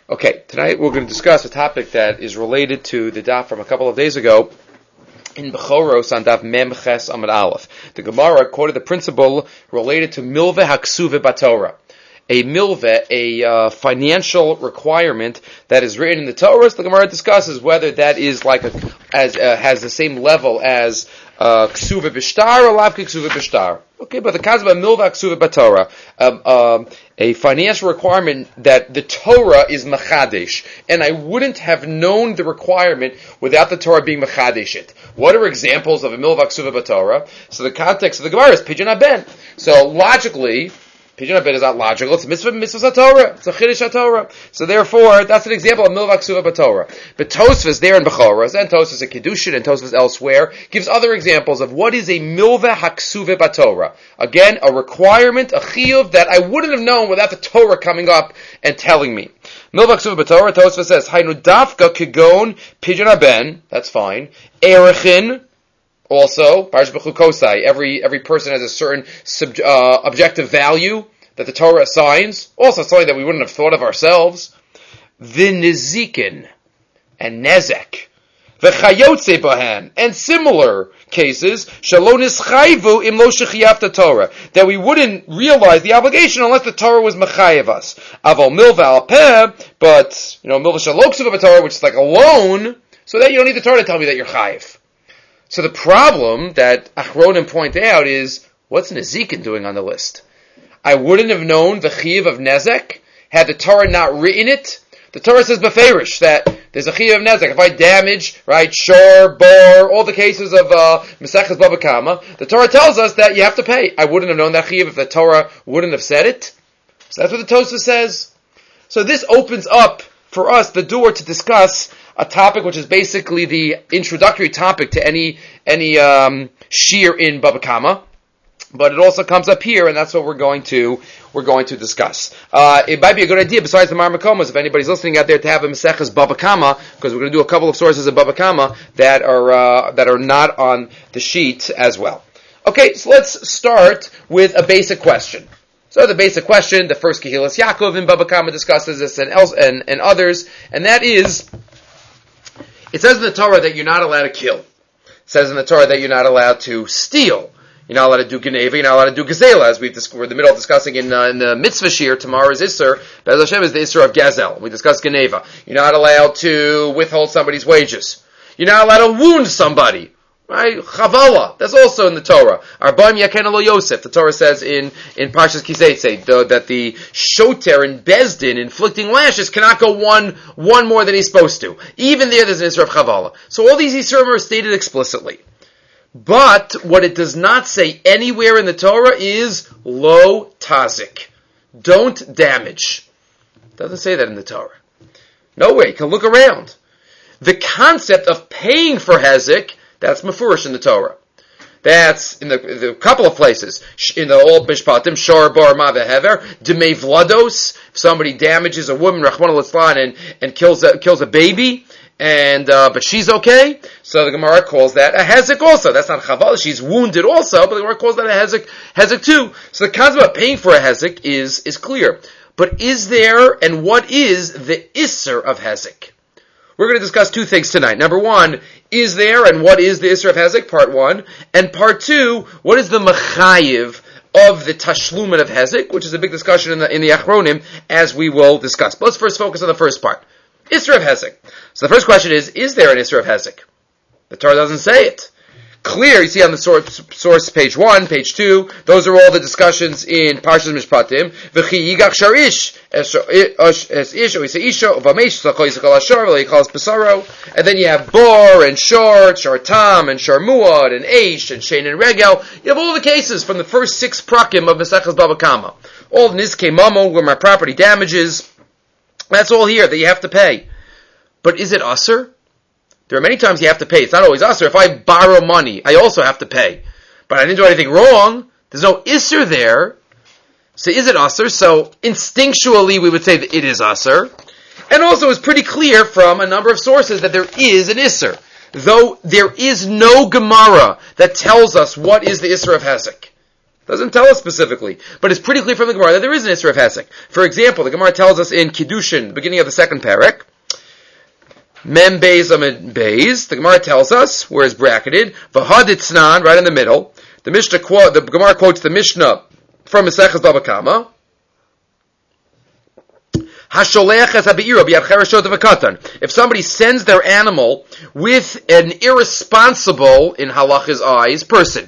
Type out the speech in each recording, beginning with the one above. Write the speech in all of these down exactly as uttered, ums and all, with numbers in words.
Okay, tonight we're going to discuss a topic that is related to the daf from a couple of days ago in Bechoros on daf Mem Ches Amud Aleph. The Gemara quoted the principle related to milve haksuve batorah. A milve, a uh, financial requirement that is written in the Torah. So the Gemara discusses whether that is like a, as uh, has the same level as uh, ksuve b'shtar or lavke ksuve b'shtar. Okay, but the concept of milva ksuve b'torah, um, um, a financial requirement that the Torah is mechadesh, and I wouldn't have known the requirement without the Torah being mechadesh it. What are examples of a milva ksuve b'torah? So the context of the Gemara is pidyon haben. So logically, pidyon haben is not logical. It's a mitzvah, mitzvah Torah. It's a chiddush Torah. So therefore, that's an example of milva ksuva b'torah. But Tosfos there in Bechoros, and Tosfos in Kedushin, and Tosfos elsewhere, gives other examples of what is a milva haksuva b'torah. Again, a requirement, a chiyuv that I wouldn't have known without the Torah coming up and telling me. Milva ksuva b'torah, Tosfos says, Hainu dafka kigon pidyon haben. That's fine. Erechin. Also, Parsh B'chukosai, every every person has a certain sub, uh, objective value that the Torah assigns. Also, something that we wouldn't have thought of ourselves. V'nizikin and nezek, v'chayotze bahan, and similar cases. Shalo nischayvu im lo shechiyavta Torah, that we wouldn't realize the obligation unless the Torah was mechayev us. Aval milva al peh, but you know milva shaloksuva b'Torah, which is like a loan, so that you don't need the Torah to tell me that you're chayev. So the problem that Achronim point out is, what's Nezikin doing on the list? I wouldn't have known the Chiyuv of Nezek had the Torah not written it. The Torah says Beferish that there's a Chiyuv of Nezek. If I damage, right, shor, bor, all the cases of uh, Maseches Bava Kama, the Torah tells us that you have to pay. I wouldn't have known that Chiyuv if the Torah wouldn't have said it. So that's what the Tosfos says. So this opens up for us the door to discuss a topic which is basically the introductory topic to any any um, shir in Bava Kama, but it also comes up here, and that's what we're going to we're going to discuss. Uh, it might be a good idea, besides the Mar Makomos, if anybody's listening out there, to have a Maseches Bava Kama, because we're going to do a couple of sources of Bava Kama that are uh, that are not on the sheet as well. Okay, so let's start with a basic question. So the basic question, the first Kehilas Yaakov in Bava Kama discusses this, and else and, and others, and that is, it says in the Torah that you're not allowed to kill. It says in the Torah that you're not allowed to steal. You're not allowed to do Geneva. You're not allowed to do Gazela, as we've dis- we're in the middle of discussing in, uh, in the mitzvah shir. Tomorrow's Isser, Be'ez Hashem, is the Isser of Gazel. We discussed Geneva. You're not allowed to withhold somebody's wages. You're not allowed to wound somebody. Right? Chavala. That's also in the Torah. Arba'im Yaken Lo Yosef. The Torah says in, in Parshas Kiseitse that the shoter in Bezdin inflicting lashes cannot go one, one more than he's supposed to. Even there, there's an Isra of Chavala. So all these Isurim are stated explicitly. But what it does not say anywhere in the Torah is Lo Tazik. Don't damage. It doesn't say that in the Torah. No way. You can look around. The concept of paying for Hezek, that's mafurish in the Torah. That's in the, the couple of places. In the old Mishpatim, Shor Bar Ma Vehever, Demei Vlados, if somebody damages a woman, Rachmana Litzlan, and, and kills a, kills a baby, and, uh, but she's okay. So the Gemara calls that a Hezek also. That's not Chaval, she's wounded also, but the Gemara calls that a Hezek, Hezek too. So the concept of paying for a Hezek is, is clear. But is there, and what is the Isser of Hezek? We're going to discuss two things tonight. Number one, is there and what is the Isser of Hezek, part one. And part two, what is the Mechayiv of the Tashlumin of Hezek, which is a big discussion in the, in the Achronim, as we will discuss. But let's first focus on the first part. Isser of Hezek. So the first question is, is there an Isser of Hezek? The Torah doesn't say it. Clear, you see on the source, source page one, page two, those are all the discussions in Parshas Mishpatim. V'chi yigach sharish, es ish, o yisa isha, o v'meish, s'chol yisakol ashar, v'lo yikol pesaro. And then you have bor, and short, shartam, and sharmuad, and eish, and shein, and regel. You have all the cases from the first six prakim of Maseches Bava Kama. All nizkei mamo, where my property damages. That's all here that you have to pay. But is it usser? There are many times you have to pay. It's not always usser. If I borrow money, I also have to pay. But I didn't do anything wrong. There's no isser there. So is it usser? So instinctually we would say that it is usser. And also it's pretty clear from a number of sources that there is an isser. Though there is no Gemara that tells us what is the isser of Hezek. Doesn't tell us specifically, but it's pretty clear from the Gemara that there is an Isser of Hezek. For example, the Gemara tells us in Kiddushin, the beginning of the second parak, Mem Beis Amid Beis, the Gemara tells us, where it's bracketed, V'haditznan, right in the middle. The Mishnah quote, the Gemara quotes the Mishnah from Maseches Baba Kama. If somebody sends their animal with an irresponsible, in halach's eyes, person,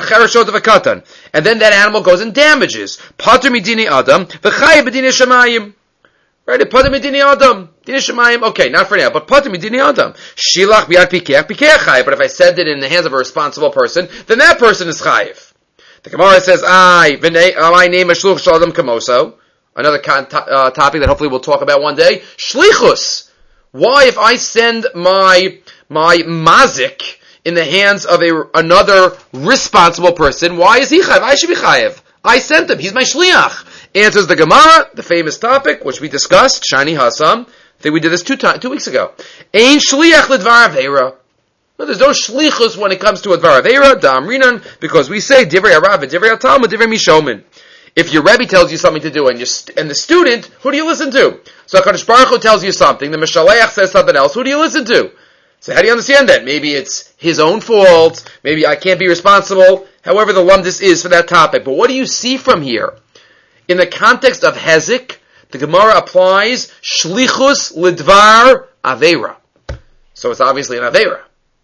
and then that animal goes and damages, pater midini adam, v'chayev b'dinei shamayim. Right, pater midini adam, dinei shamayim. Okay, not for now, but pater midini adam. Shilach b'yad pikeach, pikeach chayev. But if I send it in the hands of a responsible person, then that person is chayev. The Gemara says, "I v'nei name shluch shalom kamoso." Another con- uh, topic that hopefully we'll talk about one day. Shlichus. Why, if I send my my mazik in the hands of a another responsible person, why is he chayev? I should be chayev. I sent him. He's my shliach. Answers the Gemara, the famous topic which we discussed. Shani Hassam. I think we did this two times, two weeks ago. Ein shliach ledvar aveira. No, there's no shlichus when it comes to a dvar aveira. Dam rinan, because we say divrei harav, divrei hatalmud, divrei mishomin. If your Rebbe tells you something to do, and you st- and the student, who do you listen to? So HaKadosh Baruch Hu tells you something, the Mishaleach says something else, who do you listen to? So how do you understand that? Maybe it's his own fault, maybe I can't be responsible, however the lumdis is for that topic. But what do you see from here? In the context of Hezek, the Gemara applies Shlichus Lidvar Aveira. So it's obviously an Aveira,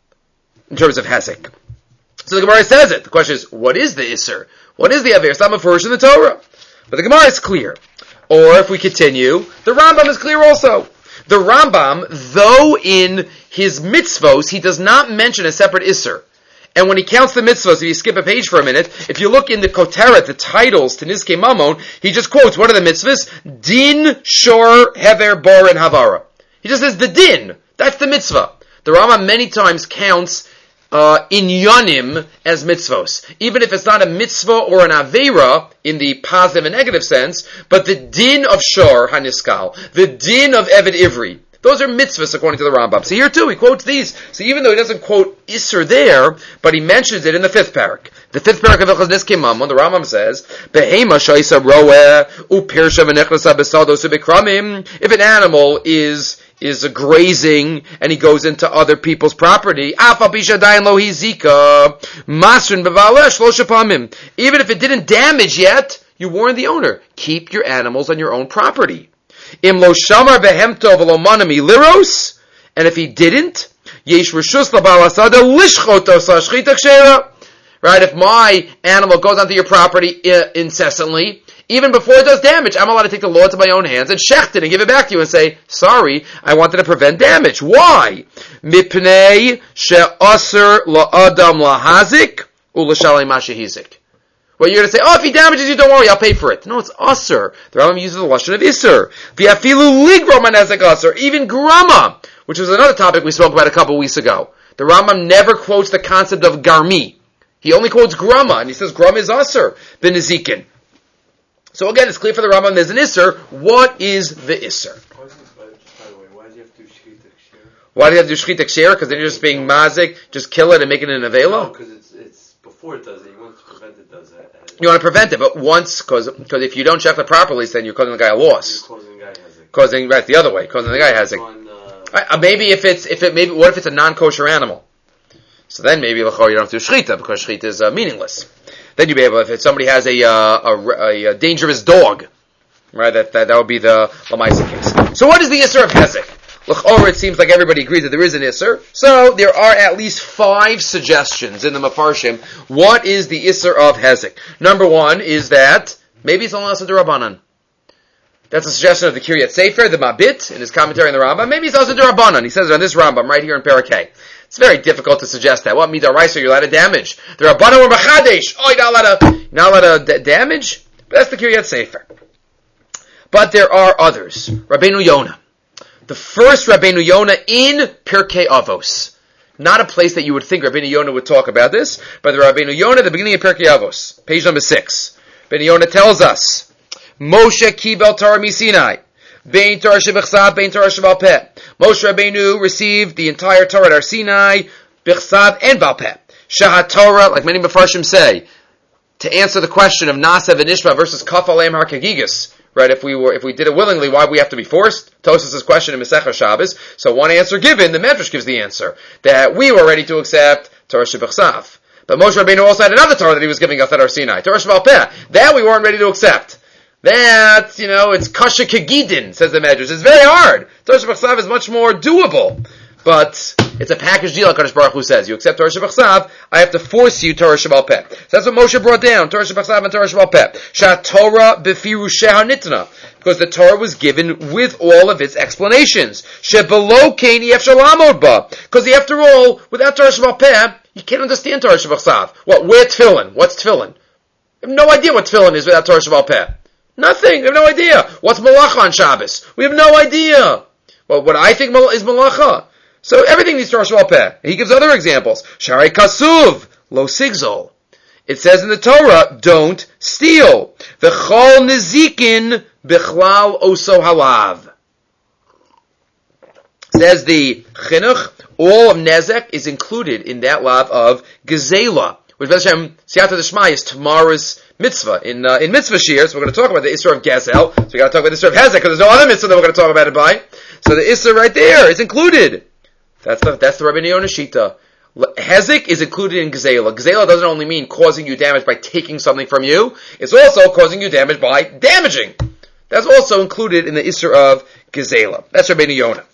in terms of Hezek. So the Gemara says it. The question is, what is the Isser? What is the Aveira? It's not Mefurish in the Torah. But the Gemara is clear. Or if we continue, the Rambam is clear also. The Rambam, though in his mitzvos, he does not mention a separate Isser. And when he counts the mitzvos, if you skip a page for a minute, if you look in the Koteret, the titles to Nizkei Mamon, he just quotes, what are the mitzvahs? Din, Shor, Hever, Bor, and Havara. He just says the din. That's the mitzvah. The Rambam many times counts Uh, inyanim as mitzvos. Even if it's not a mitzvah or an aveira in the positive and negative sense, but the din of shor haniskal, the din of Eved Ivri, those are mitzvahs according to the Rambam. So here too, he quotes these. So even though he doesn't quote Isser there, but he mentions it in the fifth parak. The fifth parak of Ilchos Nizkei Mamon, the Rambam says, Behema shaisa roeh upirsha v'nechlasa besados ubikramim. If an animal is is grazing and he goes into other people's property, even if it didn't damage yet, you warn the owner, keep your animals on your own property. And if he didn't, right, if my animal goes onto your property incessantly, even before it does damage, I'm allowed to take the law into my own hands and shecht it and give it back to you and say, sorry, I wanted to prevent damage. Why? Mipnei she'aser la'adam lahazik u'lashalei ma shehizik. Well, you're going to say, oh, if he damages you, don't worry, I'll pay for it. No, it's aser. The Rambam uses the lashon of iser. V'afilu ligro manezek aser. Even grama, which was another topic we spoke about a couple weeks ago. The Rambam never quotes the concept of garmi. He only quotes grama, and he says grama is aser, b'nezikin. So again, it's clear for the Rambam there's an Isser. What is the Isser? Why is this, by the way, why do you have to do Shchitak Shir? Why do you have to do Shchitak Shir? Because then you're just being mazik, just kill it and make it an avela? No, because it's, it's before it does it. You want to prevent it does it. You want to prevent it, but once, because if you don't check it properly, then you're causing the guy a loss. You're causing the guy has it. Causing, right, the other way, causing the guy has it. On, uh, uh, maybe if it's, if it, maybe, what if it's a non-kosher animal? So then maybe you don't have to do Shchita, because Shchita is uh, meaningless. Then you'd be able, if somebody has a, uh, a, a dangerous dog, right, that, that, that would be the Lamaisa case. So what is the Isser of Hezek? L'chor, it seems like everybody agrees that there is an Isser. So there are at least five suggestions in the Mefarshim. What is the Isser of Hezek? Number one is that maybe it's only also D'Rabbanan. That's a suggestion of the Kiryat Sefer, the Mabit, in his commentary on the Rambam. Maybe it's also D'Rabbanan. He says it on this Rambam, right here in Parakeh. It's very difficult to suggest that. What midaraisa you're allowed to damage? The Rabbanan were machadesh. Oh, you're not allowed to, you're not allowed to d- damage? But that's the Kiryat Sefer. But there are others. Rabbeinu Yonah. The first Rabbeinu Yonah in Pirkei Avos. Not a place that you would think Rabbeinu Yonah would talk about this, but the Rabbeinu Yonah, the beginning of Pirkei Avos, page number six. Rabbeinu Yonah tells us, Moshe kibel Torah misinai. Bein Torah shebechsav, bein Torah shebal peh. Moshe Rabbeinu received the entire Torah at Har Sinai, bechsav and bal peh. Shahat Torah, like many Mefarshim say, to answer the question of Nasa v'Nishma versus Kaf Aleim HaKagigas, right? If we were, if we did it willingly, why would we have to be forced? Tosas' question in Masechah Shabbos. So one answer given, the Medrash gives the answer that we were ready to accept Torah Shebechsav. But Moshe Rabbeinu also had another Torah that he was giving us at Har Sinai, Torah Sheba'al Peh. That we weren't ready to accept. That, you know, it's Kasha Kagidin, says the Medrash. It's very hard. Torah Shebechsav is much more doable. But it's a package deal, Kadosh Baruch Hu says. You accept Torah Shebechsav, I have to force you Torah Sheba'al Peh. So that's what Moshe brought down, Torah Shebechsav and Torah Sheba'al Peh. Shat Torah b'firushe hanitna. Because the Torah was given with all of its explanations. Shebelo kein yefshar lamod ba. Because after all, without Torah Sheba'al Peh, you can't understand Torah Shebechsav. What? Where tefillin? What's tefillin? I have no idea what tefillin is without Torah Sheba'al Peh. Nothing. We have no idea. What's malacha on Shabbos? We have no idea. Well, what I think is malacha. So everything needs Torah Sheba'al Peh. He gives other examples. Shari Kasuv, lo sigzol. It says in the Torah, don't steal. V'chol nezikin bichlal oso halav. Says the Chinuch, all of Nezek is included in that lav of Gezela, which Hashem Siyata Deshmai is tomorrow's mitzvah in uh, in mitzvah shir. So we're going to talk about the Isra of Gezel. So we got to talk about the Isra of Hezek because there's no other mitzvah that we're going to talk about it by. So the Isra right there is included. That's the that's the Rabbi Yonah Shita. Hezek is included in Gezela. Gezela doesn't only mean causing you damage by taking something from you. It's also causing you damage by damaging. That's also included in the Isra of Gezela. That's Rabbi Yonah.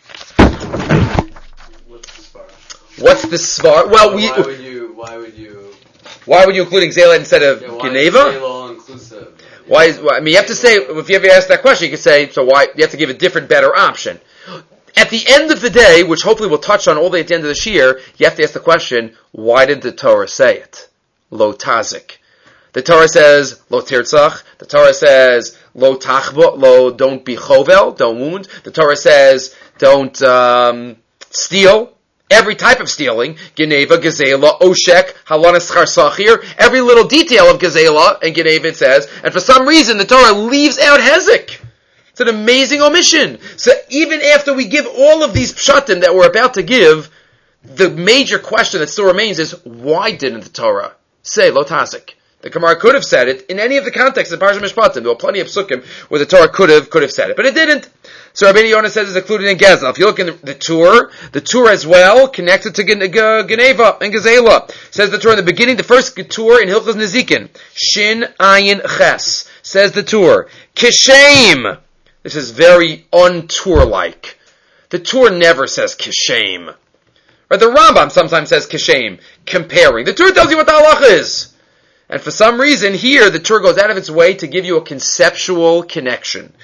What's the svar? Well, we. Why would you? Why would you? Why would you include Gezela instead of Yeah, why Geneva? is Gezela all inclusive? Why is? Well, I mean, you have to say if you ever ask that question, you could say so. Why you have to give a different, better option. At the end of the day, which hopefully we'll touch on all the way at the end of the shir, you have to ask the question: why did the Torah say it? Lo tazik. The Torah says lo tirtzach. The Torah says lo tachbo. Lo don't be chovel. Don't wound. The Torah says don't um, steal. Every type of stealing, Geneva, Gezela, Oshek, Halanas Charsachir, every little detail of Gezela and Geneva it says, and for some reason the Torah leaves out Hezek. It's an amazing omission. So even after we give all of these pshatim that we're about to give, the major question that still remains is, why didn't the Torah say Lo Tazik? The Gemara could have said it in any of the contexts of Parsha Mishpatim. There were plenty of psukim where the Torah could have could have said it, but it didn't. So Rabbi Yonah says it's included in Gezel. If you look in the, the Tur, the Tur as well connected to Gen- G- Geneva and Gezela. Says the Tur in the beginning, the first Tur in Hilchos Nezikin, Shin Ayin Ches. Says the Tur, Kishem. This is very un-Tur-like. The Tur never says Kishem. Right? The Rambam sometimes says Kishem, comparing. The Tur tells you what the halacha is. And for some reason, here, the Torah goes out of its way to give you a conceptual connection.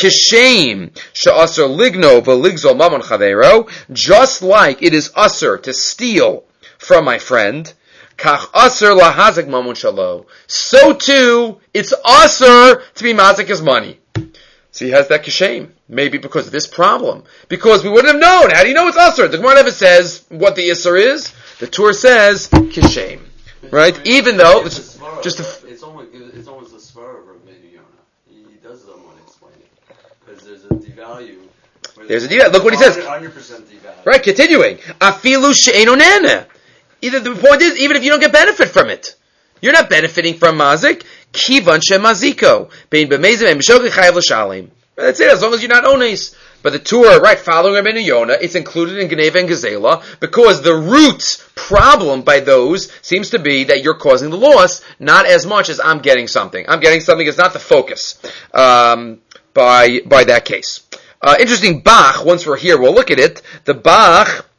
Kishem, she'asr ligno v'ligzol mamon chavero, just like it is usr to steal from my friend, kach asr lahazik mamon shalo, so too, it's usr to be mazik his money. So he has that kishem. Maybe because of this problem. Because we wouldn't have known. How do you know it's usr? The Gemara never says what the isser is. The Torah says kishem. Right? Even though it's just a, it's almost it's almost a svara of Rabbi Yonah. He, he does somewhat explain it because there's a devalue. There's a devalue. Look what he says. one hundred percent devalue. Right. Continuing. Afilu she'eino nene. Either the point is, even if you don't get benefit from it, you're not benefiting from mazik. Kivan she'maziko bein b'mezim and b'shogeg chayav l'shalim. That's it. As long as you're not ones. But the Torah, right, following Rabbeinu Yonah, it's included in Geneva and Gezela because the root problem by those seems to be that you're causing the loss, not as much as I'm getting something. I'm getting something is not the focus um, by by that case. Uh, interesting, Bach, once we're here, we'll look at it. The Bach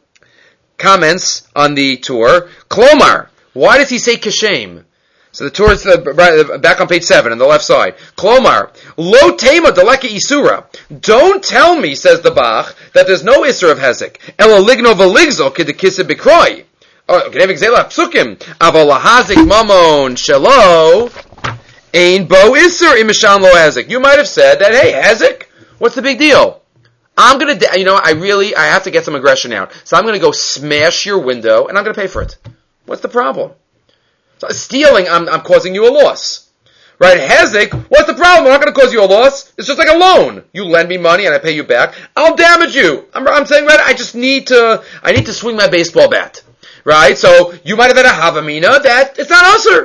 comments on the Torah, Klomar, why does he say Kishem? So the Torah is uh, back on page seven on the left side. Klomar, lo tema deleka isura. Don't tell me, says the Bach, that there's no isur of hezek. Elo ligno v'ligzo k'dekisa b'kroi. Oh, Geneva Gezela psukim. Aval lahazik mamon shelo ein bo isur imishan lo hezek. You might have said that, hey, hezek, what's the big deal? I'm gonna, you know, I really, I have to get some aggression out. So I'm gonna go smash your window and I'm gonna pay for it. What's the problem? So stealing, I'm, I'm causing you a loss. Right? Hezek, what's the problem? I'm not going to cause you a loss. It's just like a loan. You lend me money and I pay you back. I'll damage you. I'm, I'm saying, right, I just need to, I need to swing my baseball bat. Right? So, you might have had a havamina that it's not usher.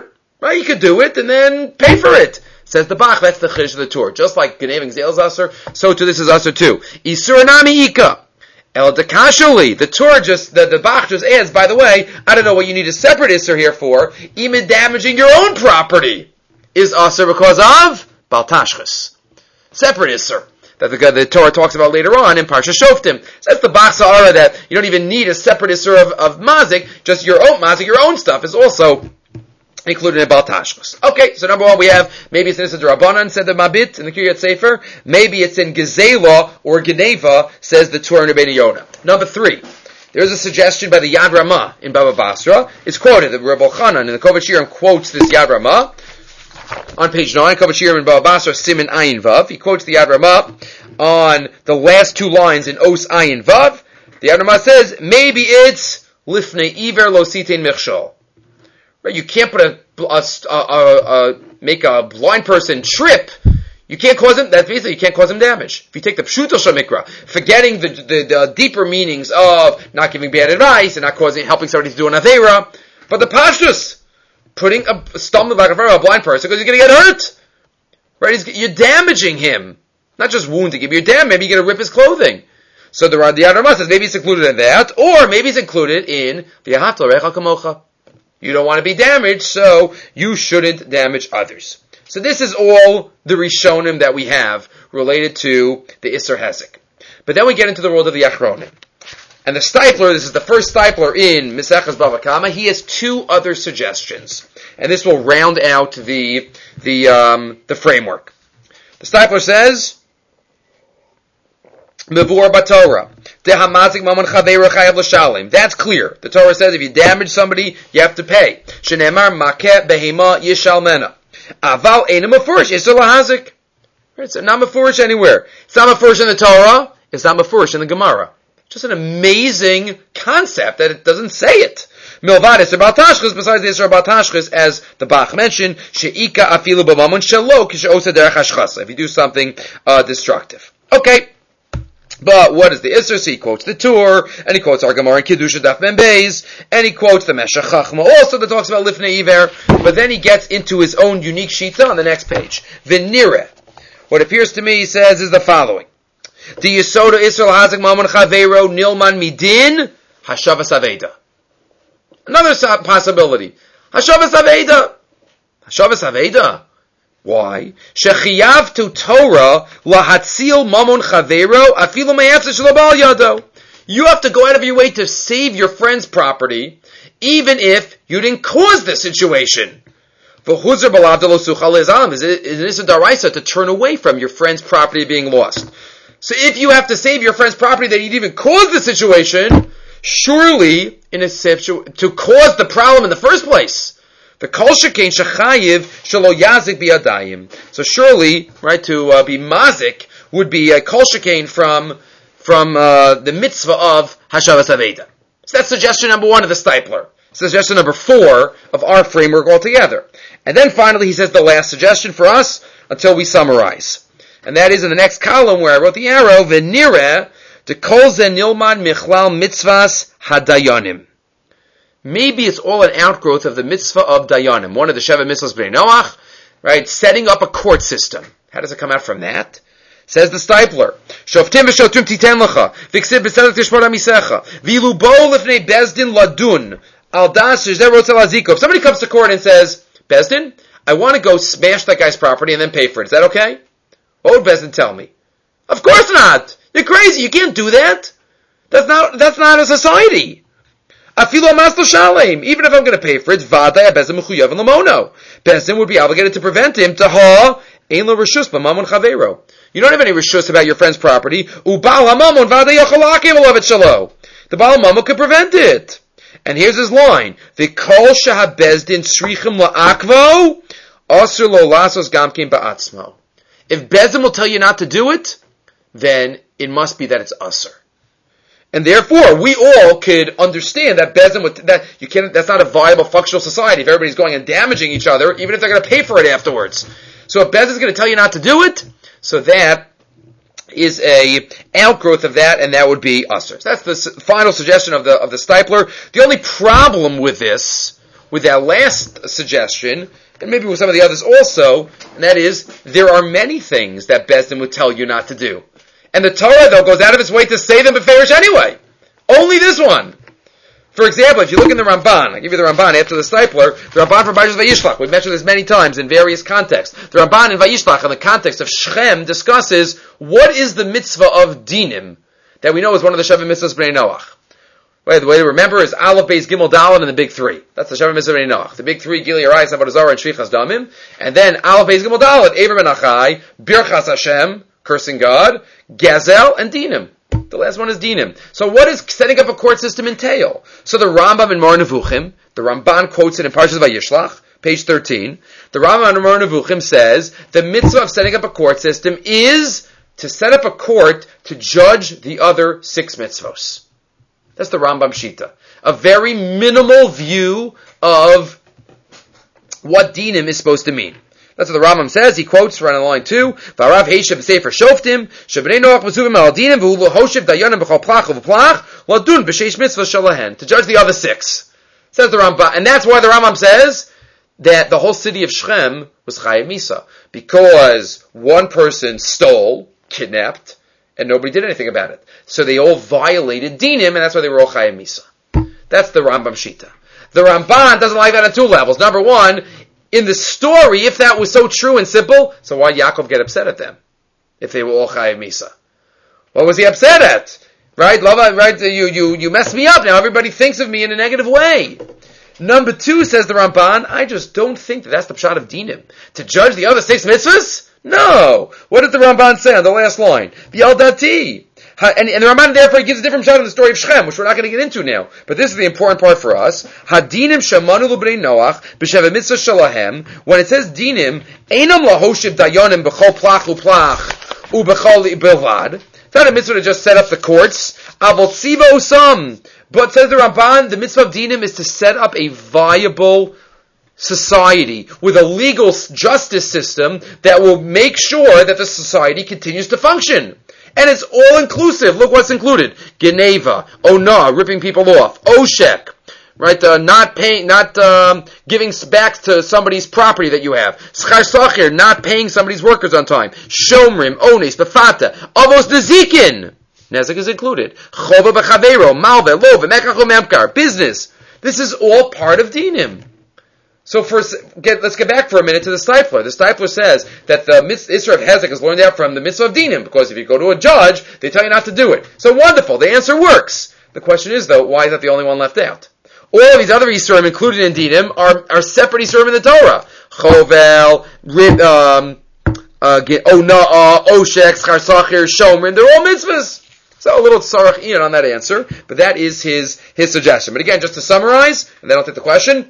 Right? You could do it and then pay for it. Says the Bach, that's the Chiddush of the Torah. Just like Geneving Zales Aser, so too this is Aser too. Isur Nami Ika. El Dekashuli. The Torah just, the, the Bach just adds, by the way, I don't know what you need a separate Isur here for, even damaging your own property is Aser because of Bal Tashchis. Separate Isur. That the, the Torah talks about later on in Parsha Shoftim. Says the Bach Sa'ara that you don't even need a separate Isur of, of Mazik, just your own Mazik, your own stuff is also included in Bal Tashchus. Okay, so number one we have, maybe it's in Issa D'Rabbanan, said the Mabit in the Kiryat Sefer. Maybe it's in Gezela or Geneva, says the Torah in Rabbeinu Yonah. Number three, there's a suggestion by the Yad Ramah in Baba Basra. It's quoted, the Rebbe Chanan in the Kovach Shirim quotes this Yad Ramah. On page nine, Kovach Shirim in Baba Basra, Siman Ayin Vav. He quotes the Yad Ramah on the last two lines in Os Ayin Vav. The Yad Ramah says, maybe it's Lifnei Iver Lo Sitein Michshol. Right, you can't put a, a, a, a, make a blind person trip. You can't cause him, that's basically, you can't cause him damage. If you take the Pshuto Shamikra, forgetting the, the, the deeper meanings of not giving bad advice and not causing, helping somebody to do an Aveira, but the Pashtus, putting a, a stumbling block in front of a blind person because he's going to get hurt. Right, he's, you're damaging him. Not just wounding him, you're damaging him, maybe you're going to rip his clothing. So the, the Yad Ramah says maybe it's included in that, or maybe it's included in V'yahavta l'recha kamocha. You don't want to be damaged, so you shouldn't damage others. So this is all the Rishonim that we have related to the Isser Hezek. But then we get into the world of the Achronim. And the Stipler, this is the first Stipler in Mesechus Bava Kama, he has two other suggestions. And this will round out the, the, um, the framework. The Stipler says, Mevur Batorah. That's clear. The Torah says if you damage somebody, you have to pay. Shenemar makeh behema yishalmena. Aval eina mefurish isur lahazik. It's not mefurish anywhere. It's not mefurish in the Torah. It's not mefurish in the Gemara. Just an amazing concept that it doesn't say it. Milvad isur bal tashchis, besides the isur bal tashchis, as the Bach mentioned, she'ika afilu b'mamon shelo kishe'osa derech hashchasa. If you do something uh, destructive. Okay. But what is the Isser? So he quotes the Tur, and he quotes our Gemara in Kiddusha Daf Mem Beis, and he quotes the Meshech Chachma also that talks about Lifnei Iver, but then he gets into his own unique shita on the next page. V'nireh. What appears to me, he says, is the following. The Yisoda Isser L'Hazik Mamon Chaveiro Nilman Midin Hashavas Aveda. Another possibility. Hashavas Aveda. Hashavas Aveda. Why? Shechiyavtu Torah lahatzil mamon chavero afilu me'efzer shelo ba'al yado. You have to go out of your way to save your friend's property, even if you didn't cause the situation. V'chuzar b'lav de lo sucha le'zam. Is it is a daraisa to turn away from your friend's property being lost? So if you have to save your friend's property that you didn't even cause the situation, surely in a to cause the problem in the first place. The kol shekain shechayiv shelo yazik biyadayim. So surely, right, to uh, be mazik would be a kol shekain from from uh, the mitzvah of hashavas aveda. So that's suggestion number one of the Stipler. Suggestion number four of our framework altogether. And then finally, he says the last suggestion for us until we summarize, and that is in the next column where I wrote the arrow. V'nireh de kol ze nilman michlal mitzvahs hadayanim. Maybe it's all an outgrowth of the mitzvah of Dayanim, one of the Sheva mitzvahs Bnei Noach, right? Setting up a court system. How does it come out from that? Says the Stipler, Shoftim v'shotrim titen lecha, v'ksiv b'sedek tishmor hamisecha, v'ilu bo lifnei bezdin ladun, al das shezeh rotzel aziko. If somebody comes to court and says, Bezdin, I want to go smash that guy's property and then pay for it. Is that okay? What would Bezdin tell me? Of course not! You're crazy, you can't do that! That's not, that's not a society! Afilu amaslo shalem. Even if I'm going to pay for it, vaday bezin mechuyav lamono. Bezin would be obligated to prevent him to ha ein lo reshus b'mamon chaveiro. You don't have any reshus about your friend's property. Ubal hamamon vaday yachalakim alavet shalo. The Baal Mamon could prevent it. And here's his line: V'kol shehabezdin srichim la'akvo asur lo lasos gamkin ba'atzmo. If Bezin will tell you not to do it, then it must be that it's asur. And therefore, we all could understand that Bezin would, that you can't, that's not a viable functional society if everybody's going and damaging each other, even if they're going to pay for it afterwards. So if Bezin's going to tell you not to do it, so that is a outgrowth of that, and that would be usher. So that's the final suggestion of the, of the Stipler. The only problem with this, with that last suggestion, and maybe with some of the others also, and that is, there are many things that Beis Din would tell you not to do. And the Torah, though, goes out of its way to say them beferish anyway. Only this one. For example, if you look in the Ramban, I give you the Ramban after the Stipler, the Ramban from Parshas Vayishlach, we've mentioned this many times in various contexts. The Ramban in Vayishlach, in the context of Shechem, discusses what is the mitzvah of dinim that we know is one of the Shavim mitzvahs Bnei Noach. Well, the way to remember is Aleph, Beis, Gimel, Daled, and the big three. That's the Shavim mitzvah Bnei Noach. The big three, Gili, Arayis, Avodah Zarah, and Shvichas Damim. And then Aleph, Beis, Gimel, Daled, Ever Ben Achai, Birchas Hashem, cursing God, Gazel, and dinim. The last one is dinim. So what does setting up a court system entail? So the Rambam in Mar Nevuchim, the Ramban quotes it in Parshas Vayishlach, page thirteen. The Rambam in Mar Nevuchim says the mitzvah of setting up a court system is to set up a court to judge the other six mitzvos. That's the Rambam Shita. A very minimal view of what dinim is supposed to mean. That's what the Rambam says. He quotes right on line two. V'arav heishav sefer shoftim shebnei Noach mesuvim al dinim v'hu hoshev dayanim b'chol plach u'v'plach ladun b'sheish mitzvah shalahen, to judge the other six. Says the Rambam, and that's why the Rambam says that the whole city of Shechem was chayav misa, because one person stole, kidnapped, and nobody did anything about it. So they all violated dinim, and that's why they were all chayav misa. That's the Rambam Shita. The Ramban doesn't like that on two levels. Number one, in the story, if that was so true and simple, so why did Yaakov get upset at them? If they were all chayav misa. What was he upset at? Right? Love, right? You, you, you messed me up. Now everybody thinks of me in a negative way. Number two, says the Ramban, I just don't think that that's the pshat of dinim. To judge the other six mitzvahs? No. What did the Ramban say on the last line? B'yal dati. And, and the Ramban therefore gives a different shot in the story of Shechem, which we're not going to get into now. But this is the important part for us. Hadinim shamanu l'bnei Noach b'sheva mitzvah shalahem. When it says dinim, einam lahoshiv dayanim b'chol plach u'plach u'b'chol bilvad. It's not a mitzvah to just set up the courts. Avol tziva usam. But says the Ramban, the mitzvah of dinim is to set up a viable society with a legal justice system that will make sure that the society continues to function. And it's all inclusive. Look what's included: Geneva, Ona, ripping people off, Oshek, right? Uh, not paying, not um, giving back to somebody's property that you have. Schar Sachir, not paying somebody's workers on time. Shomrim, Ones, Befata, Avos Nezikin. Nezek is included. Chova b'chaveiro, Malve, Love, Mekach Memkar. Business. This is all part of dinim. So first, get, let's get back for a minute to the Stipler. The Stipler says that the mitzvah of Hezek is learned out from the mitzvah of dinim, because if you go to a judge, they tell you not to do it. So wonderful, the answer works. The question is, though, why is that the only one left out? All of these other Yisurim included in dinim are, are separate Yisurim in the Torah. Chovel, Rib, um, uh, Ona'ah, Oshek, Schar Sachir, Shomrim, they're all mitzvahs. So a little tzarach Ian on that answer, but that is his, his suggestion. But again, just to summarize, and then I'll take the question.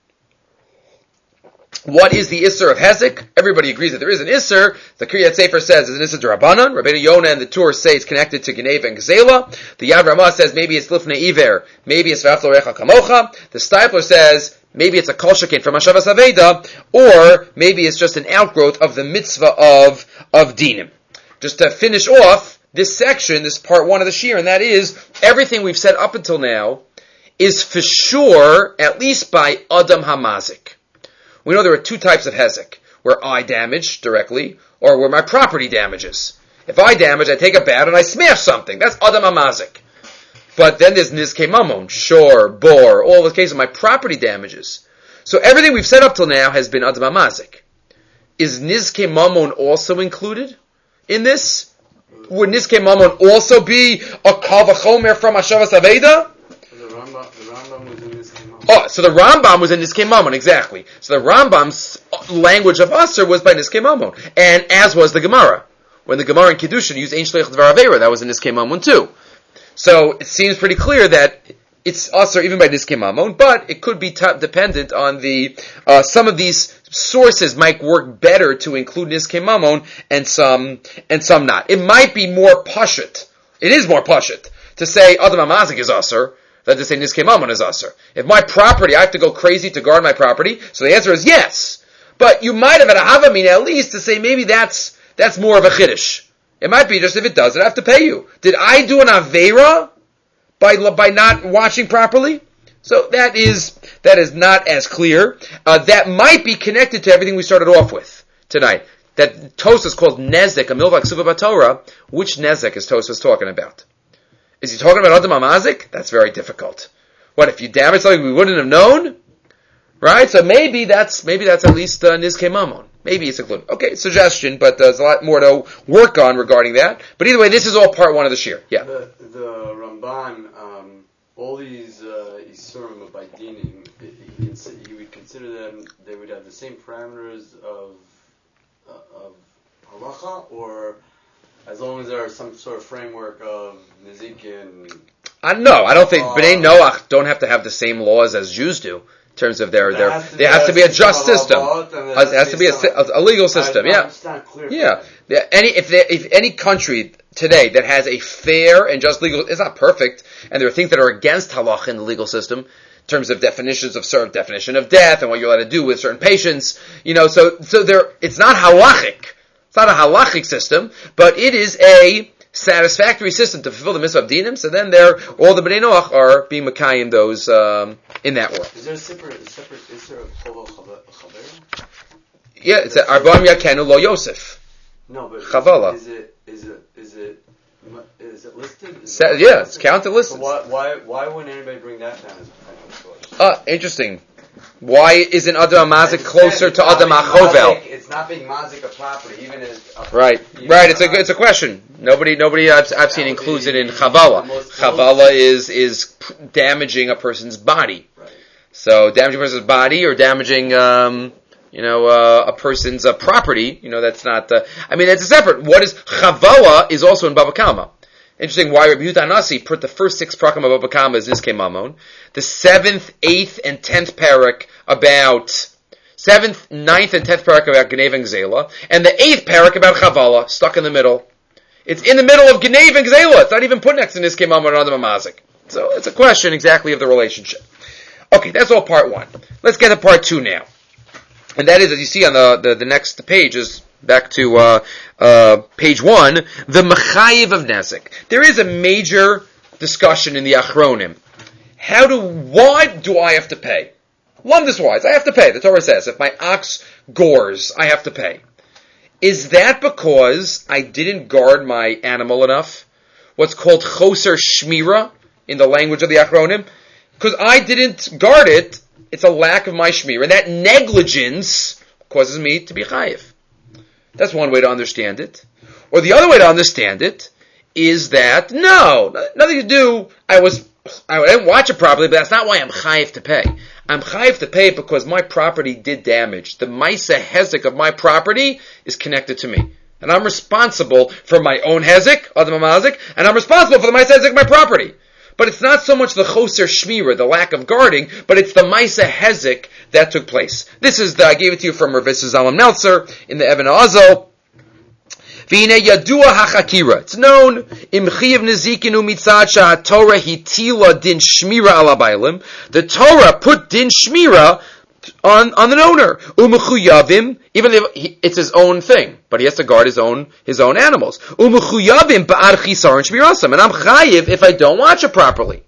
What is the Isser of Hezek? Everybody agrees that there is an Isser. The Kriyat Sefer says it's an Isser D'Rabbanan. Rabbeinu Yonah and the Tur say it's connected to Geneva and Gzela. The Yad Ramah says maybe it's Lifnei Iver. Maybe it's V'aflo Recha Kamocha. The Stipler says maybe it's a Kol Shekin from Hashavas Aveda, or maybe it's just an outgrowth of the mitzvah of, of Dinim. Just to finish off this section, this part one of the Shir, and that is everything we've said up until now is for sure, at least by Adam Hamazik. We know there are two types of hezek, where I damage directly, or where my property damages. If I damage, I take a bat and I smash something. That's Adam Hamazik. But then there's Nizkei Mamon, Shor, Bor, all the cases of my property damages. So everything we've said up till now has been Adam Hamazik. Is Nizkei Mamon also included in this? Would Nizkei Mamon also be a Kal V'chomer from Hashavas Aveda? The Rambam, the Rambam was in Nizkei Mamon. Oh, so the Rambam was in Nizkei Mamon, exactly. So the Rambam's language of Asr was by Nizkei Mamon, and as was the Gemara. When the Gemara in Kiddushin used Ein Shleich Dvar Aveira, that was in Nizkei Mamon too. So it seems pretty clear that it's Asr even by Nizkei Mamon, but it could be t- dependent on the, uh, some of these sources might work better to include Nizkei Mamon, and some, and some not. It might be more Pashut. It is more Pashut to say Adam Hamazik is Asr, than to say Nizkei Mamon is Asr. If my property, I have to go crazy to guard my property, so the answer is yes. But you might have had a Havamina at least to say maybe that's, that's more of a Chiddush. It might be just if it does it, I have to pay you. Did I do an Aveira by, by not watching properly? So that is that is not as clear. Uh, that might be connected to everything we started off with tonight. That Tosfos called nezek, a milva ksuva b'Torah. Which nezek is Tosfos talking about? Is he talking about Adam HaMazik? That's very difficult. What, if you damage something we wouldn't have known? Right? So maybe that's maybe that's at least uh, Nizkei Mamon. Maybe it's included. Okay, suggestion, but uh, there's a lot more to work on regarding that. But either way, this is all part one of the shir. Yeah. The, the Ramban, um, all these uh, Isurim by dinim, he, he would consider them, they would have the same parameters of uh, of halacha, or as long as there are some sort of framework of nizikin. Uh, no, I don't think uh, Bnei Noach don't have to have the same laws as Jews do. In terms of their, their there has to be a just system. It has to be a, a legal system. Yeah, yeah. Any if there, if any country today that has a fair and just legal, it's not perfect, and there are things that are against halach in the legal system in terms of definitions of certain definition of death and what you're allowed to do with certain patients. You know, so so there it's not halachic. It's not a halachic system, but it is a satisfactory system to fulfill the mitzvah of dinim. So then, there all the Bnei Noach are being makayim those um, in that world. Is there a separate, separate is there a cholo chaver? Yeah, it's a arba'im yakenu lo Yosef. No, but Chavala. Is it is it is it is it listed? Is Sa- it yeah, it's counted listed. So why why why wouldn't anybody bring that down as a potential source? Ah, interesting. Why isn't Adam HaMazik closer to Adam HaChovel? It's not being mazik a property, even as a, right, even right. It's a it's a question. Nobody nobody I've, I've seen includes it in Chavala. Chavala is is damaging a person's body. Right. So damaging a person's body or damaging um, you know uh, a person's uh, property. You know that's not. Uh, I mean it's a separate. What is Chavala is also in Bava Kama. Interesting why Rabbi Yehuda Nasi put the first six prakim of Bava Kama as Nizkei Mamon, the seventh, eighth, and tenth parak about seventh, ninth, and tenth parak about Genev and Gzela, and the eighth parak about Chavala, stuck in the middle. It's in the middle of Genev and Gzela. It's not even put next to Nizkei Mamon and Adam HaMazik. So it's a question exactly of the relationship. Okay, that's all part one. Let's get to part two now, and that is, as you see on the the, the next page is. Back to uh, uh, page one, the Mechayiv of Nezek. There is a major discussion in the Achronim. How do, why do I have to pay? Lumdus wise, I have to pay. The Torah says, if my ox gores, I have to pay. Is that because I didn't guard my animal enough? What's called Choser Shmira in the language of the Achronim? Because I didn't guard it, it's a lack of my Shmira. And that negligence causes me to be Chayiv. That's one way to understand it. Or the other way to understand it is that, no, nothing to do, I was, I didn't watch it properly, but that's not why I'm chayiv to pay. I'm chayiv to pay because my property did damage. The Maisa Hezek of my property is connected to me. And I'm responsible for my own Hezek, Adam HaMazik, and I'm responsible for the Maisa Hezek of my property. But it's not so much the Choser Shmira, the lack of guarding, but it's the Maisa Hezek that took place. This is the, I gave it to you from Rav Zalman Meltzer in the Even Azo. V'ine yadua hachakira. It's known, im chiyav nezikinu mitzad sha'atorah hitila din shmira ala bailim. The Torah put din shmira on, on the owner. Umechuyavim, even if he, it's his own thing, but he has to guard his own, his own animals. Umechuyavim ba'ar chisar and shmirasam. And I'm chayiv if I don't watch it properly.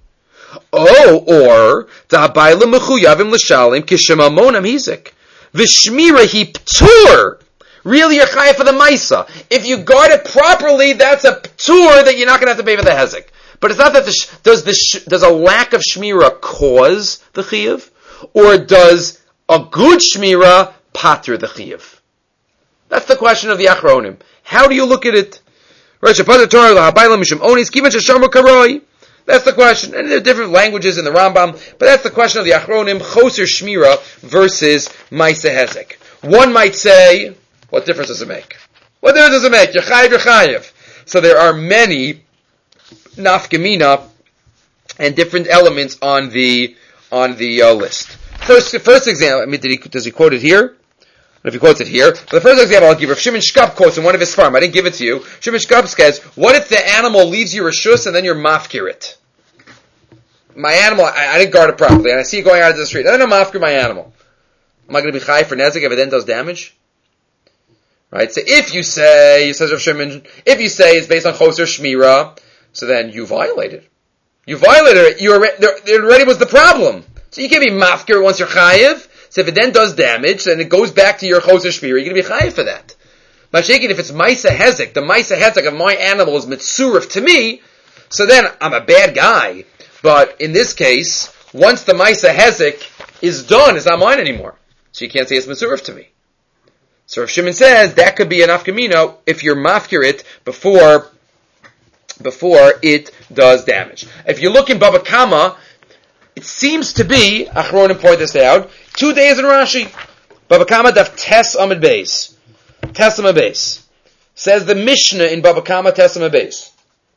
Oh, or, da'abaylim mechuyavim l'shalim kishemamonam hizik. V'shmira hi p'tur. Really, you're chayiv for the maisa. If you guard it properly, that's a p'tur that you're not going to have to pay for the hezek. But it's not that the sh- does the sh- does a lack of shmira cause the chiyuv, or does a good shmira pater the chiyuv? That's the question of the Achronim. How do you look at it? That's the question. And there are different languages in the Rambam, but that's the question of the Achronim, Choser Shmira versus Maisa Hezek. One might say, what difference does it make? What difference does it make? You're chayiv, you're chayiv. So there are many nafkamina and different elements on the on the uh, list. First, first example. I mean, did he, does he quote it here? I don't know if he quotes it here. But the first example I'll give, Rav Shimon Shkop quotes in one of his farm. I didn't give it to you. Shimon Shkop says, "What if the animal leaves you reshus and then you're mafkir it? My animal, I, I didn't guard it properly, and I see it going out into the street. And then I'm mafkir my animal. Am I going to be chayiv for nezek if it then does damage?" Right? So if you say, says Rav Shimon, if you say it's based on choser shmira, so then you violated. You violated it. You already, there already was the problem. So you can't be mafkir once you're chayiv. So if it then does damage, then it goes back to your choser shmira, you're going to be chayiv for that. Mashiach, if it's Maisa Hezek, the Maisa Hezek of my animal is mitzurif to me, so then I'm a bad guy. But in this case, once the Maisa Hezek is done, it's not mine anymore. So you can't say it's mitzurif to me. So Rav Shimon says that could be an afkamino if you're mafkir it before, before it does damage. If you look in Bava Kama, it seems to be, Achronim point this out, two days in Rashi. Bava Kama daf tes amid beis. Tes amid beis. Says the Mishnah in Bava Kama tes amid beis.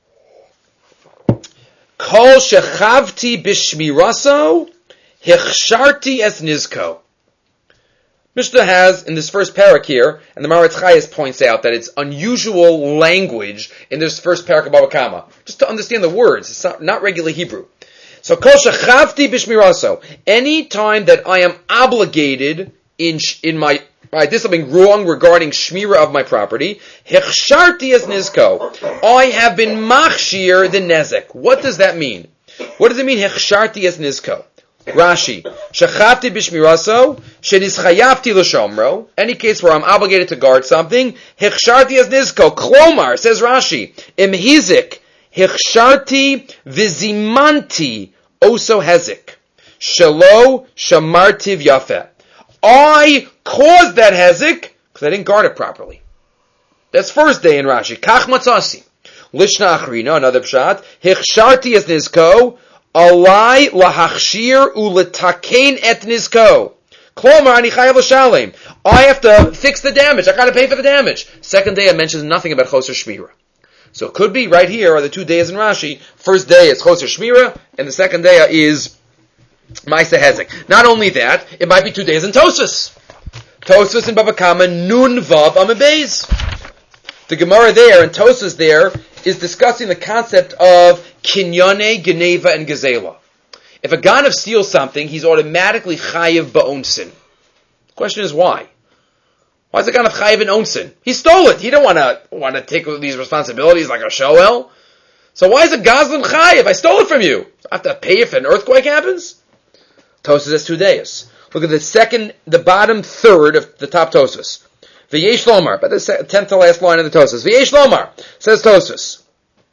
Kol shechavti bishmiraso, hichsharti es nizko. Mishnah has, in this first parak here, and the Maharatz Chayes points out that it's unusual language in this first parak of Bava Kama. Just to understand the words, it's not, not regular Hebrew. So, kol shechavti bishmiraso, any time that I am obligated in in my, I did something wrong regarding shmira of my property, hichsharti es nizko, I have been machshir the nezek. What does that mean? What does it mean, hichsharti es nizko? Rashi, shechavti bishmiraso, shenischayavti l'shomro, any case where I'm obligated to guard something, hichsharti es nizko, klomar, says Rashi, imhizik, hichsharti vizimanti oso hezik, shelo shamartiv yafeh. I caused that hezik because I didn't guard it properly. That's first day in Rashi. Kach matzasi. Lishna achrina, another pshat, hichsharti es nizko, alai lahachshir uletakein et nizko. Klomar ani chayav l'shalem. I have to fix the damage. I got to pay for the damage. Second day it mentions nothing about choser shmira. So it could be right here are the two days in Rashi. First day is choser shmira, and the second day is Maisa Hezek. Not only that, it might be two days in Tosfos. Tosfos in Bava Kama Nun Vav Amabez. The Gemara there and Tosfos there is discussing the concept of Kinyane, Geneva, and Gezela. If a Ganav steals something, he's automatically chayiv ba'onsin. The question is why? Why is a Ganav chayiv in onsin? He stole it. He don't want to want to take these responsibilities like a shoel. So why is a Gazlan chayiv? I stole it from you. I have to pay if an earthquake happens? Tosfos has two days. Look at the second, the bottom third of the top Tosfos. V'yesh lomar, but the tenth to last line of the Tosfos. V'yesh lomar, says Tosfos.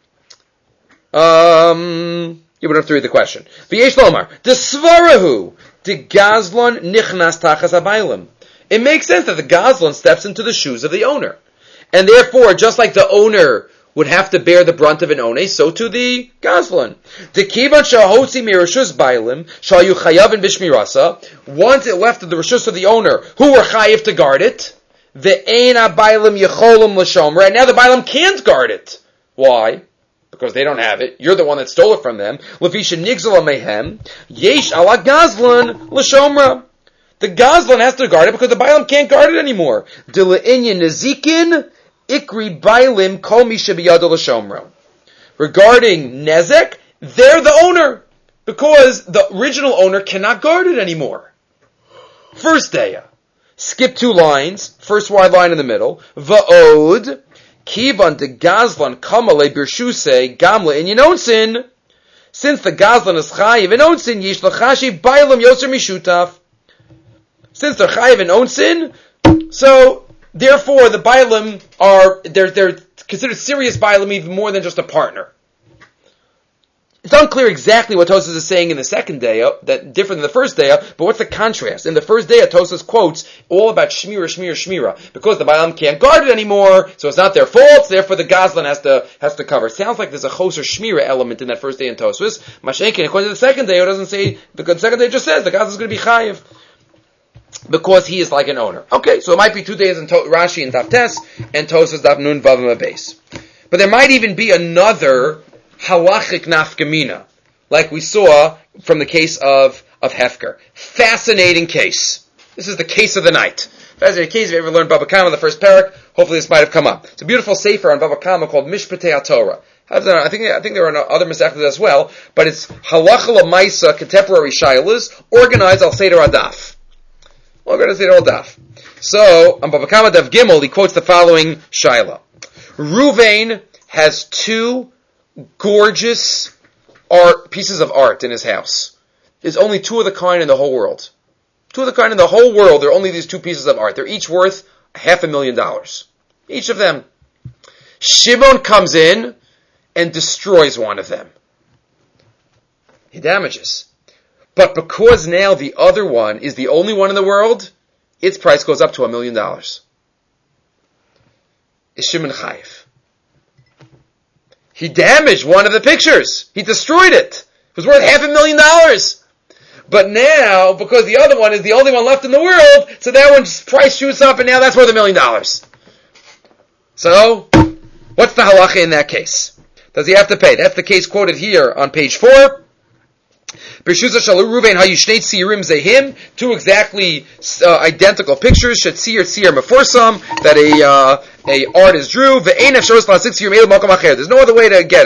Um, you would have to read the question. V'yesh lomar, the svarahu, the gazlon nichnas tachas abaylim. It makes sense that the gazlon steps into the shoes of the owner. And therefore, just like the owner would have to bear the brunt of an one, so to the gazlan. The kivan shahotzi mirashus bailim shayu chayavin bishmirasa. Once it left to the rishus of the owner, who were chayiv to guard it, the ein abailim yecholim l'shomer. And now the bailim can't guard it. Why? Because they don't have it. You're the one that stole it from them. Lefisha nigzala mehem yesh ala gazlan l'shomra. The gazlan has to guard it because the bailim can't guard it anymore. Dila inyan nezikin. Ikri bailim kol mi shebiyado l'shomro. Regarding nezek, they're the owner because the original owner cannot guard it anymore. First day, skip two lines. First wide line in the middle. Va'od kivan de gazlan kamale birshuse gamla in yinonsin. Since the gazlan is chayiv in onsin, yish l'chashi bailim yoser mishutaf. Since they're chayiv in onsin, so therefore, the Bailim are, they're, they're considered serious Bailim even more than just a partner. It's unclear exactly what Tosfos is saying in the second day, that different than the first day, but what's the contrast? In the first day, Tosfos quotes all about Shmira, Shmira, Shmira, because the Bailim can't guard it anymore, so it's not their fault, therefore the Gazlan has to, has to cover. It sounds like there's a Choser Shmira element in that first day in Tosfos. Mashenkin, according to the second day, it doesn't say, because the second day just says the Gazlan is going to be Chayiv. Because he is like an owner. Okay, so it might be two days in to- Rashi and Taftes, and Tosfos Daf Nun Vav Base. But there might even be another halachic nafkamina, like we saw from the case of, of Hefker. Fascinating case. This is the case of the night. Fascinating case. If you ever learned Bava Kama, the first parak, hopefully this might have come up. It's a beautiful sefer on Bava Kama called Mishpatei HaTorah. I think I think there are other masechtas as well, but it's halacha l'maisa contemporary shaylas organized al seder adaf. We're going to say it all daf. So, on Bava Kama Daf Gimel, he quotes the following Shaila. Ruvain has two gorgeous art, pieces of art in his house. There's only two of the kind in the whole world. Two of the kind in the whole world, there are only these two pieces of art. They're each worth half a million dollars. Each of them. Shimon comes in and destroys one of them. He damages. But because now the other one is the only one in the world, its price goes up to a million dollars. Is Shimon chayiv? He damaged one of the pictures. He destroyed it. It was worth half a million dollars. But now, because the other one is the only one left in the world, so that one's price shoots up and now that's worth a million dollars. So, what's the halacha in that case? Does he have to pay? That's the case quoted here on page four. Two exactly uh, identical pictures, shetzir tzir meforsam, that a uh, a artist drew. There's no other way to get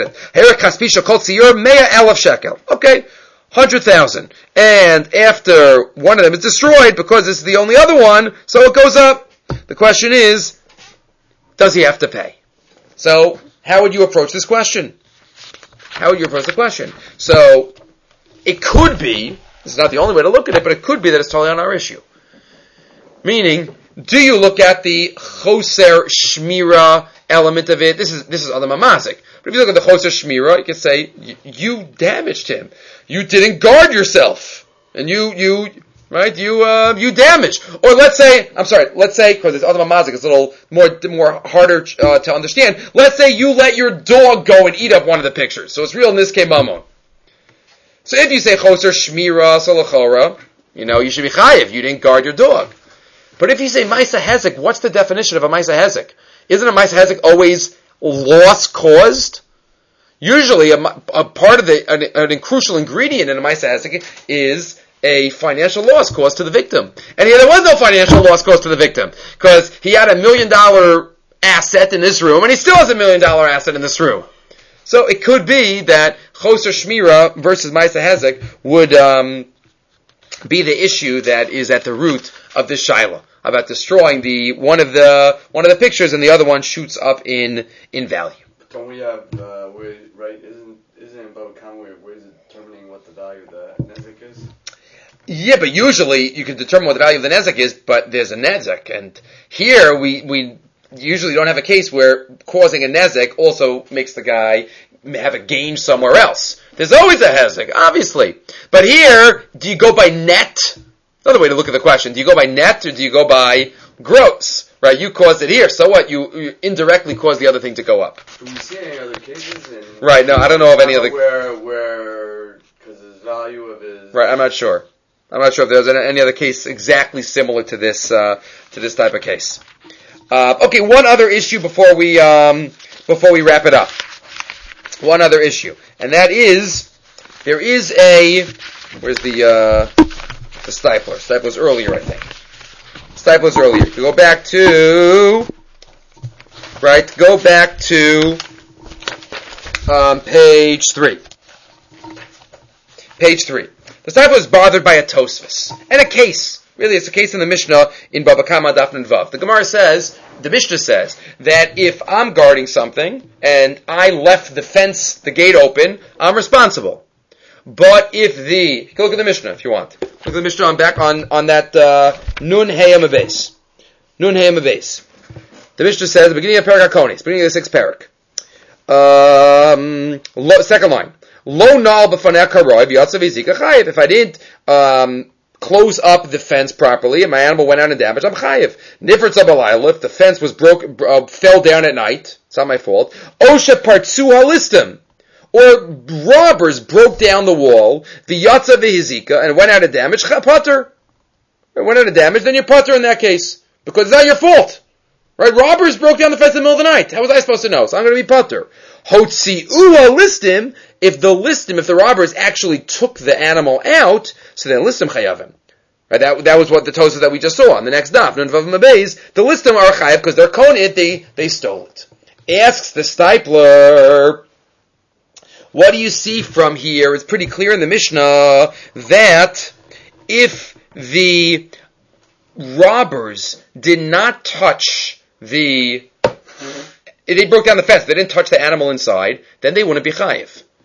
it. Okay, one hundred thousand. And after one of them is destroyed, because this is the only other one, so it goes up. The question is, does he have to pay? So, how would you approach this question? How would you approach the question? So, it could be, this is not the only way to look at it, but it could be that it's totally on our issue. Meaning, do you look at the choser shmira element of it? This is this is on the mamazik. But if you look at the choser shmira, you can say, you damaged him. You didn't guard yourself. And you, you, right, you, uh, you damaged. Or let's say, I'm sorry, let's say, because it's other mamazik, it's a little more, more harder uh, to understand. Let's say you let your dog go and eat up one of the pictures. So it's real in this case, mamon. So if you say choser shmira salachora, you know, you should be chayiv. You didn't guard your dog. But if you say maisa hezek, what's the definition of a maisa hezek? Isn't a maisa hezek always loss caused? Usually, a, a part of the, an, an crucial ingredient in a maisa hezek is a financial loss caused to the victim. And here there was no financial loss caused to the victim, because he had a million dollar asset in this room, and he still has a million dollar asset in this room. So it could be that choser shmira versus maisa hezek would um, be the issue that is at the root of this shaila about destroying the one of the one of the pictures, and the other one shoots up in in value. Don't we have uh, where, right? Isn't isn't it about Khan where where is it determining what the value of the nezek is? Yeah, but usually you can determine what the value of the nezek is, but there's a nezek, and here we we. usually don't have a case where causing a nezek also makes the guy have a gain somewhere else. There's always a hezek, obviously. But here, do you go by net? Another way to look at the question. Do you go by net or do you go by gross? Right, you caused it here. So what? You, you indirectly caused the other thing to go up. Do you see any other cases? In, right, no, I don't know of any other... Where, where, because his value of his... Right, I'm not sure. I'm not sure if there's any other case exactly similar to this, uh, to this type of case. Uh, okay, one other issue before we um, before we wrap it up. One other issue, and that is there is a where's the uh, the stipler? Stipler's earlier, I think. Stipler's earlier. To go back to right, go back to um, page three. Page three. The stipler is bothered by a tosfos and a case. Really, it's a case in the Mishnah in Baba Kama Daf Nun Vav. The Gemara says, the Mishnah says, that if I'm guarding something and I left the fence, the gate open, I'm responsible. But if the, go look at the Mishnah if you want. Look at the Mishnah on back on, on that uh, Nun Heyam Aves. Nun Heyam Aves. The Mishnah says, the beginning of Parak HaKonis, beginning of the sixth Parak. Um, lo, second line. Lo nal b'fanei karoi v'yatzav v'zika chayiv. If I didn't, um, close up the fence properly, and my animal went out and damaged, I'm chayiv. Nifritz abalayla, if the fence was broke, uh, fell down at night, it's not my fault. Osha partsu halistim, or robbers broke down the wall, v'yatza v'hizika, and went out of damage, chapater. Went out of damage, then you're pater in that case, because it's not your fault. Right? Robbers broke down the fence in the middle of the night. How was I supposed to know? So I'm going to be pater. Hotzi ua listim, if the listim, if the robbers actually took the animal out, so then listim chayavim. Right? That, that was what the Tosafos that we just saw on the next daf. Nun Vav Mabez, the listim are chayav because they're konit, they, they stole it. Asks the stipler, what do you see from here? It's pretty clear in the Mishnah that if the robbers did not touch the, they broke down the fence, they didn't touch the animal inside, then they wouldn't be chayiv.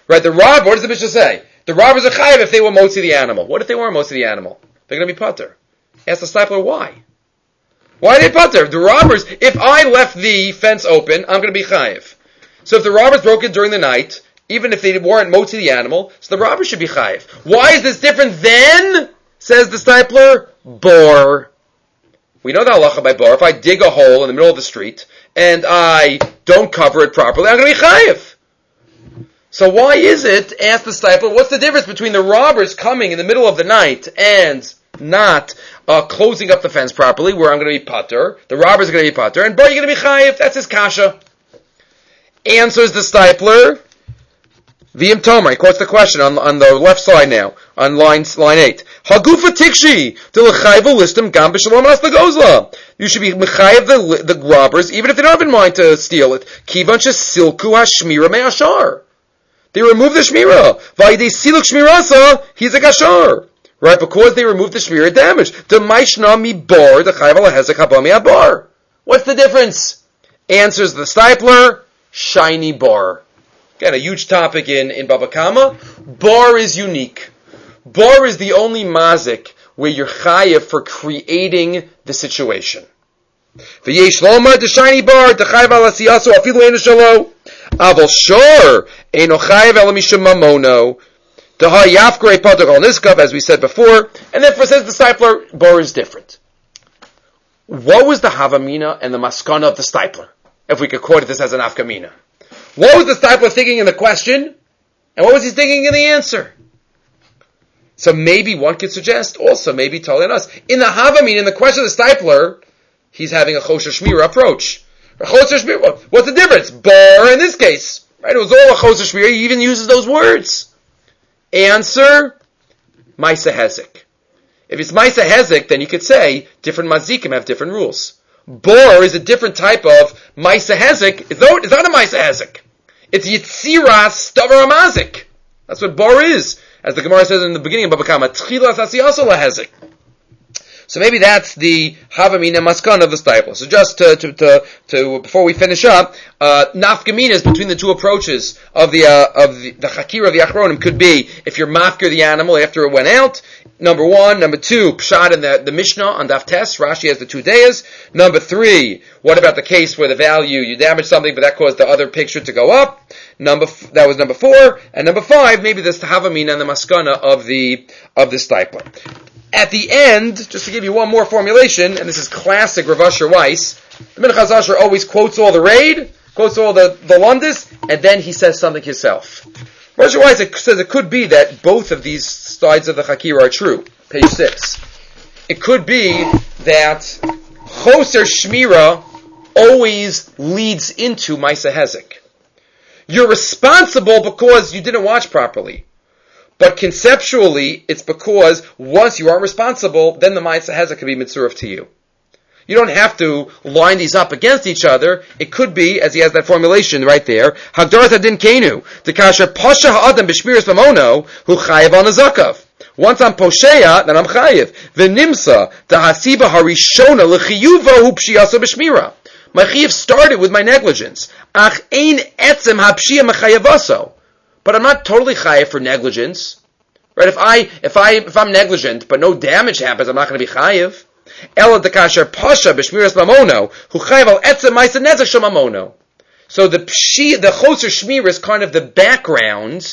Right, the robber, what does the Mishnah say? The robbers are chayiv if they were motzi the animal. What if they weren't motzi the animal? They're going to be pater. Ask the stipler why. Why are they pater? The robbers, if I left the fence open, I'm going to be chayiv. So if the robbers broke in during the night, even if they weren't motzi the animal, so the robbers should be chayiv. Why is this different than, says the stipler, bor? We know the halacha by bor. If I dig a hole in the middle of the street and I don't cover it properly, I'm going to be chayiv. So why is it, ask the stipler, what's the difference between the robbers coming in the middle of the night and not uh, closing up the fence properly, where I'm going to be pater, the robbers are going to be pater, and bar, you're going to be chayiv? That's his kasha. Answers the stipler, V'im Tomar, he quotes the question on, on the left side now, on line line eight. Hagufa tikshi, to l'chayvu listem gam b'shalom as l'gozla. You should be mechayiv the, the robbers, even if they don't have in mind to steal it. Kivan shesilku hashmira me'ashar. They remove the shmira. Vayidei siluk shmirasa, he's a gashar. Right, because they removed the shmira, damage. D'maishna mi bar, the chayv alahezek haba mi abar. What's the difference? Answers the stipler, shiny bar. Again, a huge topic in, in Baba Kama. Bar is unique. Bar is the only mazik where you're chayiv for creating the situation. V'yesh loma the shiny bar, the chayiv ala siyaso, afilu enu shalo. Aval shor, eno chayiv ala mishum mamono. The hayafgrei patok al niskav, as we said before. And therefore says the stipler, bar is different. What was the havamina and the maskana of the stipler? If we could quote this as an afkamina. What was the stipler thinking in the question? And what was he thinking in the answer? So maybe one could suggest, also maybe telling us, in the Havamin, in the question of the stipler, he's having a Chosher Shmira approach. A Chosher Shmira, what's the difference? Bar in this case. Right? It was all a Chosher Shmira, he even uses those words. Answer, Maisa Hezek. If it's Maisa Hezek, then you could say, different Mazikim have different rules. Bor is a different type of Maisa Hezek. It's not, it's not a Maisa Hezek. It's Yitziras Stavar Amazik. That's what Bor is. As the Gemara says in the beginning of Baba Kama, Tchilas Asiyaso LaHezek. So maybe that's the Havamina Maskan of the stipler. So just to, to, to, to before we finish up, uh, nafkaminas between the two approaches of the, uh, of the, the Chakira of the Achronim could be if you're mafkir the animal after it went out. Number one. Number two, Pshat in the, the Mishnah on Daf Tes. Rashi has the two days. Number three, what about the case where the value, you damaged something, but that caused the other picture to go up? Number, f- that was number four. And number five, maybe this Havamina and the Maskana of the, of the stipler. At the end, just to give you one more formulation, and this is classic Rav Asher Weiss, the Minchas Asher always quotes all the raid, quotes all the, the Lundis, and then he says something himself. Rav Asher Weiss says it could be that both of these sides of the Chakira are true. Page six. It could be that Choser Shmira always leads into Maisa Hezek. You're responsible because you didn't watch properly. But conceptually, it's because once you are responsible, then the Ma'aseh Hezek can be mitzuref to you. You don't have to line these up against each other. It could be, as he has that formulation right there, Hagdarat Adin Kenu, the Kasher Pasha Ha'adam B'Shmiras Mamono, Hu Chayev on Azakav. Once I'm Posheya, then I'm Chayev. V'nimsa, the Hasiba Harishona, L'chiyuva Hu Pshiyasa B'Shmira. My Chayev started with my negligence. Ach ein etzem ha'pshiyah mechayevaso. But I'm not totally chayev for negligence, right? If I, if I, if I'm negligent, but no damage happens, I'm not going to be chayev. Ela dekasher pasha b'shmiras mamono, who chayev al etzem ma'aseh nezek shemamono. So the pshi, the choser shmir is kind of the background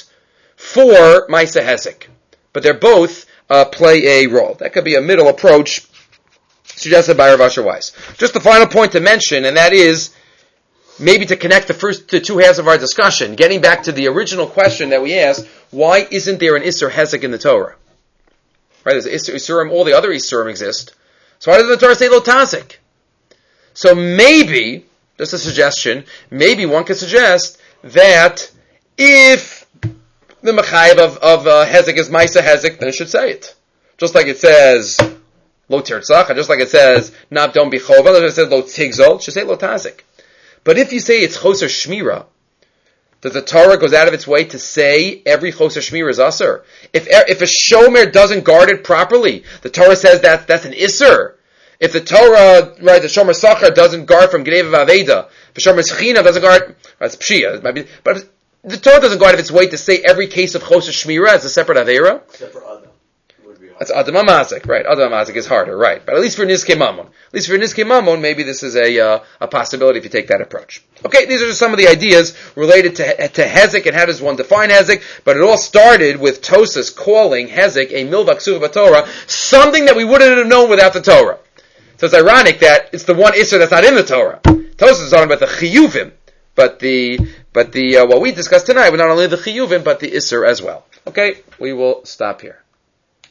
for ma'aseh hezek, but they're both uh, play a role. That could be a middle approach suggested by Rav Asher Weiss. Just the final point to mention, and that is, maybe to connect the first the two halves of our discussion, getting back to the original question that we asked, why isn't there an Isser Hezek in the Torah? Right, there's Isser Isurim, all the other Isurim exist. So why doesn't the Torah say Lo Tazik? So maybe, just a suggestion, maybe one could suggest that if the Mechayev of, of uh, Hezek is Maisa Hezek, then it should say it. Just like it says Lo Tirtzach, just like it says Nav Don't Be Chova, just like it says Lo Tigzol, it should say Lo Tazik. But if you say it's Choser Shmira, that the Torah goes out of its way to say every Choser Shmira is Asur. If if a Shomer doesn't guard it properly, the Torah says that that's an Isser. If the Torah, right, the Shomer Sachar doesn't guard from Gneva Vaveda, if the Shomer Shechina doesn't guard, that's Pshia, but the Torah doesn't go out of its way to say every case of Choshes Shmira as a separate Aveira. Except for Adam. Would be hard. That's Adam HaMazik, right. Adam HaMazik is harder, right. But at least for Nizkei Mamon. At least for Nizkei Mamon, maybe this is a uh, a possibility if you take that approach. Okay, these are just some of the ideas related to to Hezek and how does one define Hezek, but it all started with Tosas calling Hezek a Milva Ksuva B'Torah, something that we wouldn't have known without the Torah. So it's ironic that it's the one Isser that's not in the Torah. Tosas is talking about the Chiyuvim, but the but the uh, what we discussed tonight was not only the Chiyuvim, but the Isser as well. Okay, we will stop here.